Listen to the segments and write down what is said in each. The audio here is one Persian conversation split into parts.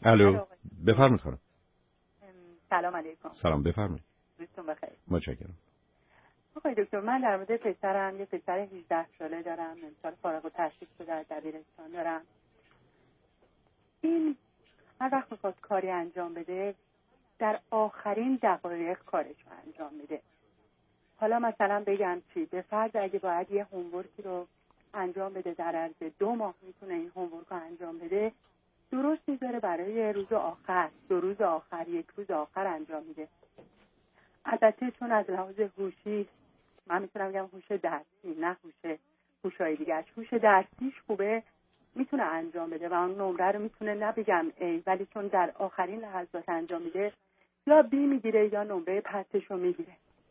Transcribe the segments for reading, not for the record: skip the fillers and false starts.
الو بفرمایید خانم. سلام علیکم. سلام بفرمایید. روزتون بخیر. متشکرم. آقای دکتر، من در مورد پسرم، یه پسر 18 ساله دارم، امسال فارغ التحصیل شده از دبیرستان دارم. این هر وقت میخواد کاری انجام بده در آخرین دقایق کارش رو انجام میده. حالا مثلا بگم چی، به فرض اگه باید یه هومورکی رو انجام بده در عرض 2 ماه میتونه این هومورک رو انجام بده، درست میذاره برای روز آخر، 2 روز آخر، 1 روز آخر انجام میده. البته چون از لحاظ هوشی، من میتونم بگم هوش درسی، نه هوشای دیگه، هوش درسیش خوبه، میتونه انجام بده و اون نمره رو میتونه، نبگم ای، ولی چون در آخرین لحظات انجام میده یا بی میگیره یا نمره پسش رو میگیره.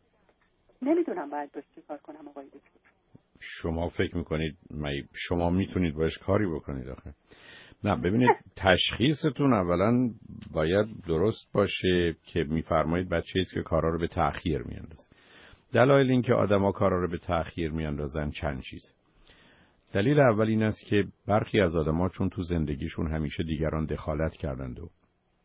نمیدونم باید باش چی کار کنم آقای دکتر. شما فکر میکنید شما میتونید باش کاری بکنید؟ آخه نه، ببینید تشخیصتون اولا باید درست باشه که میفرمایید بچه‌ای است که کارا رو به تأخیر میاندازه. دلایل این که آدما کارا رو به تأخیر میاندازن چند چیزه. دلیل اول این است که برخی از آدما چون تو زندگیشون همیشه دیگران دخالت کردند و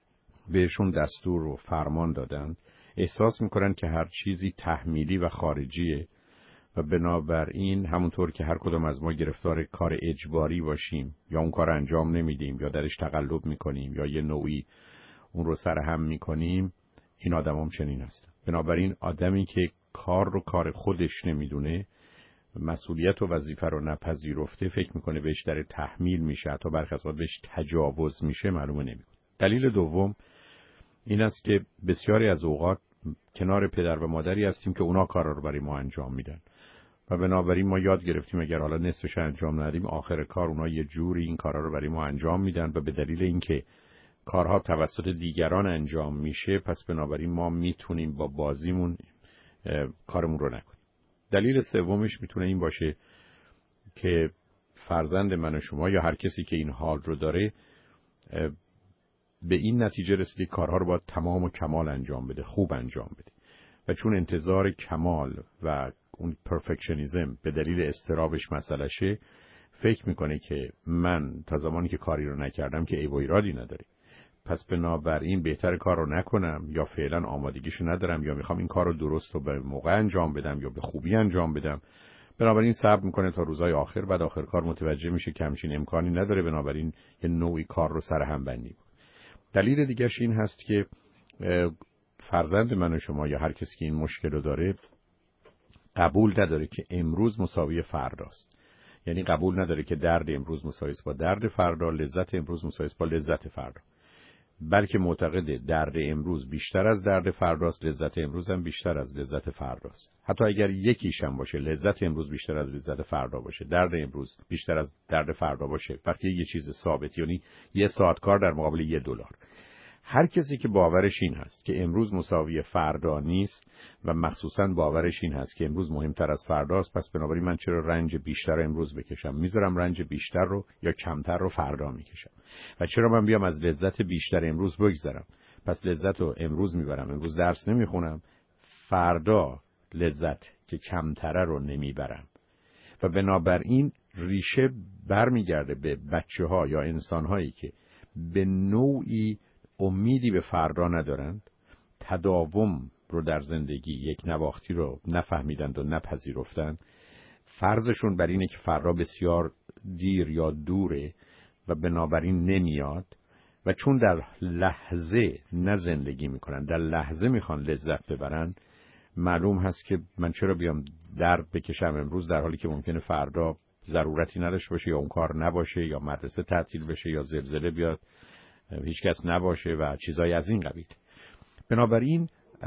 بهشون دستور و فرمان دادند، احساس میکنن که هر چیزی تحمیلی و خارجیه و بنابراین همونطور که هر کدام از ما گرفتار کار اجباری باشیم یا اون کار انجام نمیدیم یا درش تقلب میکنیم یا یه نوعی اون رو سرهم میکنیم، این آدم هم چنین هستن. بنابراین آدمی که کار رو کار خودش نمیدونه، مسئولیت و وظیفه رو نپذیرفته، فکر میکنه بهش در تحمیل میشه، حتی برخی از وقت بهش تجاوز میشه، معلومه نمیکنه. دلیل دوم این است که بسیاری از اوقات کنار پدر و مادری هستیم که اونا کارا رو برای ما انجام میدن و بنابراین ما یاد گرفتیم اگر حالا نصفش انجام ندیم آخر کار اونا یه جوری این کارا رو برای ما انجام میدن و به دلیل اینکه کارها توسط دیگران انجام میشه، پس بنابراین ما میتونیم با بازیمون کارمون رو نکنیم. دلیل سومش میتونه این باشه که فرزند من و شما یا هر کسی که این حال رو داره به این نتیجه رسیده کارها رو باید تمام و کمال انجام بده، خوب انجام بده و چون انتظار کمال و اون پرفکشنیزم به دلیل استرابش مسئلهشه، فکر میکنه که من تا زمانی که کاری رو نکردم که عیب و ایرادی نداره، پس بنابراین بهتر کار رو نکنم یا فعلا آمادگیشو ندارم یا میخوام این کار رو درست و به موقع انجام بدم یا به خوبی انجام بدم. بنابراین صبر میکنه تا روزهای آخر، بعد آخر کار متوجه میشه که همچین امکانی نداره، بنابراین یه نوعی کار رو سرهم بندی. دلیل دیگه‌ش این هست که فرزند من و شما یا هر کسی که این مشکل رو داره قبول نداره که امروز مساوی فرداست. یعنی قبول نداره که درد امروز مساوی است با درد فردا، لذت امروز مساوی است با لذت فردا، بلکه معتقده درد امروز بیشتر از درد فرداست، لذت امروز هم بیشتر از لذت فرداست. حتی اگر یکیش هم باشه، لذت امروز بیشتر از لذت فردا باشه، درد امروز بیشتر از درد فردا باشه، وقتی یه چیز ثابت، یعنی 1 ساعت کار در مقابل $1. هر کسی که باورش این هست که امروز مساوی فردا نیست و مخصوصاً باورش این هست که امروز مهمتر از فرداست، پس بنابراین من چرا رنج بیشتر امروز بکشم، میذارم رنج بیشتر رو یا کمتر رو فردا میکشم، و چرا من بیام از لذت بیشتر امروز بگذرم، پس لذت رو امروز میبرم، امروز درس نمیخونم، فردا لذت که کمتره رو نمیبرم. و بنابراین ریشه برمیگرده به بچه‌ها یا انسان‌هایی که به نوعی امیدی به فردا ندارند، تداوم رو در زندگی یک نواختی رو نفهمیدند و نپذیرفتند، فرضشون بر اینه که فردا بسیار دیر یا دوره و بنابراین نمیاد، و چون در لحظه نه زندگی میکنن، در لحظه میخوان لذت ببرن، معلوم هست که من چرا بیام درد بکشم امروز در حالی که ممکنه فردا ضرورتی نداشته باشه یا اون کار نباشه یا مدرسه تعطیل بشه یا زلزله بیاد هیچ کس نباشه و چیزای از این قبیل. بنابراین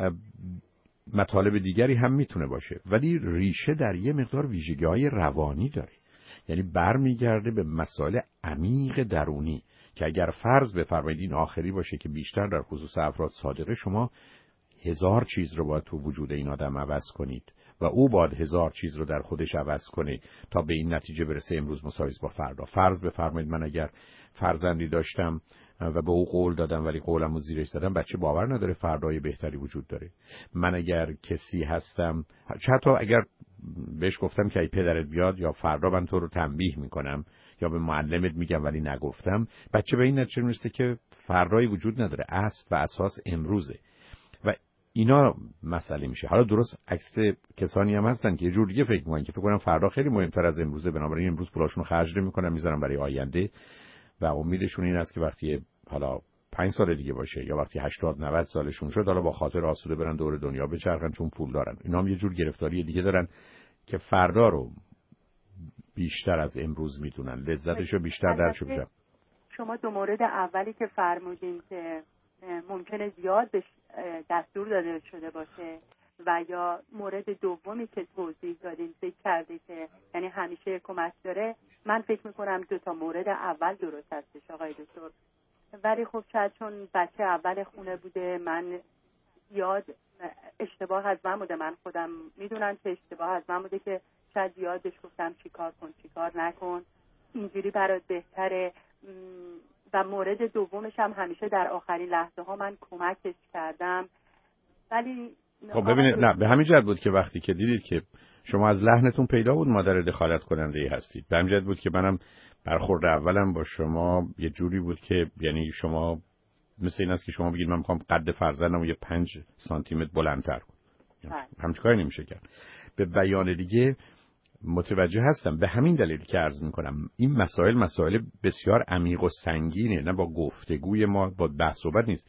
مطالب دیگری هم میتونه باشه، ولی ریشه در یه مقدار ویژگی‌های روانی داره، یعنی برمیگرده به مسائل عمیق درونی که اگر فرض بفرمایید این آخری باشه که بیشتر در خصوص افراد صادقه، شما 1000 چیز رو باید تو وجود این آدم عوض کنید و او باید 1000 چیز رو در خودش عوض کنه تا به این نتیجه برسه امروز مساوی با فردا. فرض بفرمایید من اگر فرزندی داشتم و به او قول دادم ولی قولمو زیرش زدم، بچه باور نداره فردای بهتری وجود داره. من اگر کسی هستم، حتی اگر بهش گفتم که ای پدرت بیاد یا فردا من تو رو تنبیه میکنم یا به معلمت میگم ولی نگفتم، بچه به این نتیجه میرسه که فردایی وجود نداره، اصل و اساس امروزه و اینا مسئله میشه. حالا درست عکس کسانی هم هستن که یه جور دیگه فکر میکنن که فکر کنم فردا خیلی مهمتر از امروزه، بنابراین امروز پولاشون خرج نمیکنن، میذارن برای آینده و امیدشون این است که وقتی حالا 5 سال دیگه باشه یا وقتی 80-90 سالشون شد حالا با خاطر آسوده برن دور دنیا بچرخن چون پول دارن. اینا هم یه جور گرفتاری دیگه دارن که فردا رو بیشتر از امروز میدونن، لذتشو بیشتر درشو بشن. شما دو مورد اولی که فرمودین که ممکنه زیاد دستور داده شده باشه و یا مورد دومی که توضیح دادین فکر کرده که یعنی همیشه کمک داره، من فکر میکنم 2 تا مورد اول درست هستش آقای دکتر. ولی خب شاید چون بچه اول خونه بوده، من یاد اشتباه از من بوده، من خودم میدونم که اشتباه از من بوده که شاید یادش گفتم چیکار کن چیکار نکن، اینجوری برات بهتره. و مورد دومش هم همیشه در آخرین لحظه ها من کمکش کردم. ولی خب ببینید، نه به همین جهت بود که وقتی که دیدید که شما از لحنتون پیدا بود مادر دخالت کننده ای هستید، به همین جهت بود که منم برخورد اولم با شما یه جوری بود که یعنی شما مثل این است که شما بگید من میخوام قد فرزندم رو یه 5 سانتی متر بلندتر کنم، همچین کاری نمیشه کرد. به بیان دیگه متوجه هستم. به همین دلیل که عرض میکنم این مسائل بسیار عمیق و سنگینه، نه با گفتگوی ما با بحث صحبت نیست.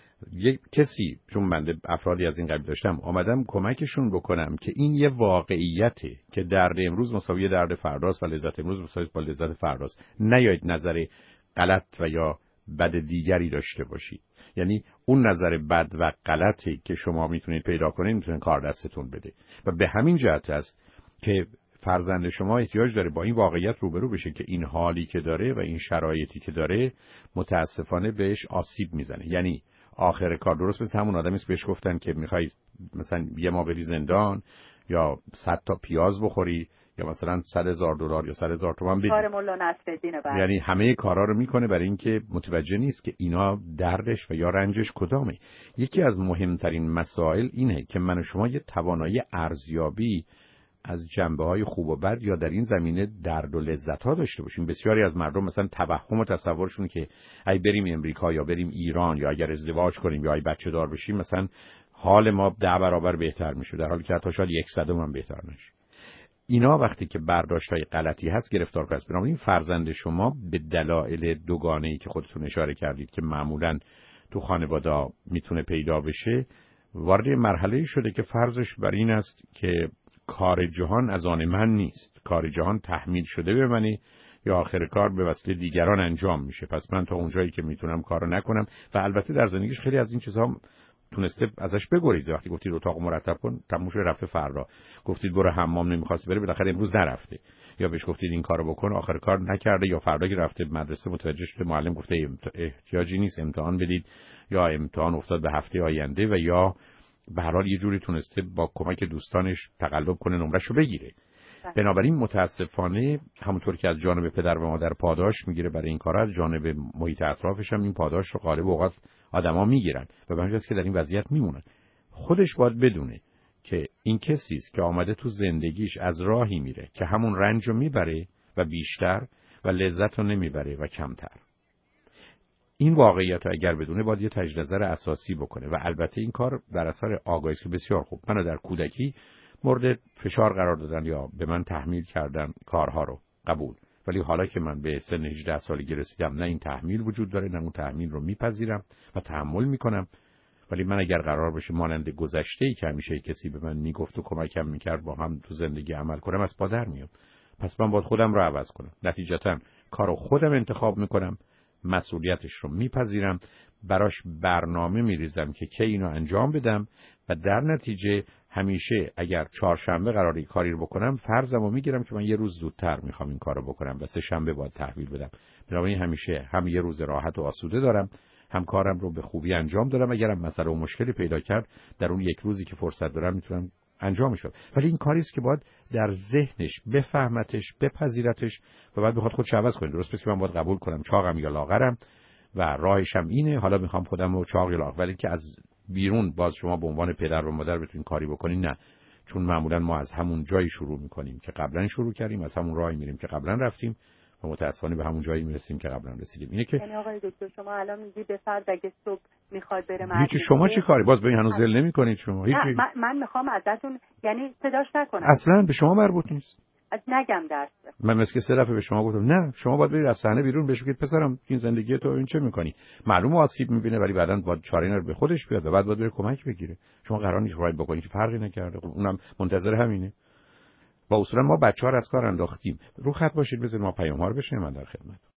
یک کسی، چون بنده افرادی از این قبیل داشتم، آمدم کمکشون بکنم که این یه واقعیته که درد امروز مساوی درد فرداست و لذت امروز مساوی با لذت فرداست. نیایید نظر غلط و یا بد دیگری داشته باشید. یعنی اون نظر بد و غلطی که شما میتونید پیدا کنید میتونه کار دستتون بده و به همین جهت است که فرزند شما احتیاج داره با این واقعیت روبرو بشه که این حالی که داره و این شرایطی که داره متاسفانه بهش آسیب میزنه. یعنی آخر کار درست مثل همون آدمی است بهش گفتن که میخوای مثلا یه ماه بری زندان یا 100 تا پیاز بخوری یا مثلا $100,000 یا $100,000 بدی. کار مولا نصرالدین بعد یعنی همه کارا رو میکنه برای اینکه متوجه نیست که اینا دردش و یا رنجش کدامه. یکی از مهمترین مسائل اینه که من و شما یه توانایی ارزیابی از جنبه‌های خوب و بد یا در این زمینه درد و لذت‌ها داشته باشیم. بسیاری از مردم مثلا توهم و تصورشون که ای بریم امریکا یا بریم ایران یا اگر ازدواج کنیم یا ای بچه دار بشیم مثلا حال ما 10 برابر بهتر میشه، در حالی که حتی شاید 100 هم بهتر نشه. اینا وقتی که برداشت‌های غلطی هست گرفتار کنید. بنابراین فرزند شما به دلایل دوگانه‌ای که خودتون اشاره کردید که معمولاً تو خانواده میتونه پیدا بشه، وارد مرحله شده که فرضش بر این است که کار جهان از آن من نیست، کار جهان تحمیل شده به منه یا آخر کار به وسیله دیگران انجام میشه، پس من تا اونجایی که میتونم کارو نکنم. و البته در زندگیش خیلی از این چیزها تونسته ازش بگریزه. وقتی گفتید اتاق مرتب کن تموم شد رفته فردا، گفتید برو حمام نمیخواست بره بالاخره امروز نرفته، یا بهش گفتید این کارو بکن آخر کار نکرده، یا فردا که رفته مدرسه متوجه شده معلم گفته احتیاجی نیست امتحان بدید یا امتحان افتاد به هفته آینده، و یا به هر حال یه جوری تونسته با کمک دوستانش تقلب کنه نمرهشو بگیره. بنابراین متاسفانه همونطور که از جانب پدر و مادر پاداش میگیره برای این کارا، از جانب محیط اطرافش هم این پاداش رو غالب اوقات آدما میگیرن و به همین جاست که در این وضعیت میمونن. خودش باید بدونه که این کسی است که آمده تو زندگیش از راهی میره که همون رنجو میبره و بیشتر و لذت رو نمیبره و کمتر. این واقعیت رو اگر بدونه باید یه تجدید نظر اساسی بکنه و البته این کار در اثر آگاهی است که بسیار خوب. منو در کودکی مورد فشار قرار دادن یا به من تحمیل کردن کارها رو قبول، ولی حالا که من به سن 18 سالگی رسیدم نه این تحمیل وجود داره نه اون تحمیل رو میپذیرم و تحمل میکنم. ولی من اگر قرار بشه مانند گذشته‌ای که همیشه کسی به من میگفت و کمکم میکرد با هم تو زندگی عمل کنم از پا در میام، پس من باید خودم رو عوض کنم. نتیجتاً کارو خودم انتخاب میکنم، مسئولیتش رو میپذیرم، براش برنامه میریزم که کی اینو انجام بدم و در نتیجه همیشه اگر چهارشنبه قراره کاری رو بکنم فرضمو میگیرم که من یه روز زودتر میخوام این کارو بکنم و سه شنبه باید تحویل بدم. بنابراین همیشه هم یه روز راحت و آسوده دارم، هم کارم رو به خوبی انجام دارم. اگرم مسئله و مشکلی پیدا کرد در اون یک روزی که فرصت دارم میتونم انجامش بدم. ولی این کاری است که باید در ذهنش بفهمتش، بپذیرتش و بعد بخواد خودش عوض کنه. درست که من باید قبول کنم چاقم یا لاغرم و راهشم اینه، حالا میخوام خودم رو چاق یا لاغر. ولی که از بیرون باز شما به عنوان پدر و مادر بتونین کاری بکنین، نه، چون معمولا ما از همون جایی شروع میکنیم که قبلا شروع کردیم، از همون راهی میریم که قبلا رفتیم و متاسفانه به همون جایی میرسیم که قبلا رسیدیم. اینه که یعنی آقای دکتر شما الان میگی به فرض اگه صبح میخواد بره هیچی، شما چی کاری؟ باز به این هنوز دل نمی‌کنید شما هیچی؟ من میخوام ازتون یعنی صداش نکنم. اصلا به شما مربوط نیست. نگم درس من مثل 3 دفعه به شما گفتم نه، شما باید برید از صحنه بیرون بهش بگید پسرم این زندگی تو این چه می‌کنی؟ معلومه آسیب می‌بینه ولی بعداً باید چاره اینا رو به خودش بیاد و بعد باید بره کمک بگیره. شما قرار نیست راید بکنید که فرقی نکرده. خب اونم منتظر همینه. با اصولا ما بچه‌ها رو از کار انداختیم. رو خط باشید بذارید ما پیام‌ها رو بشنویم، من در خدمت.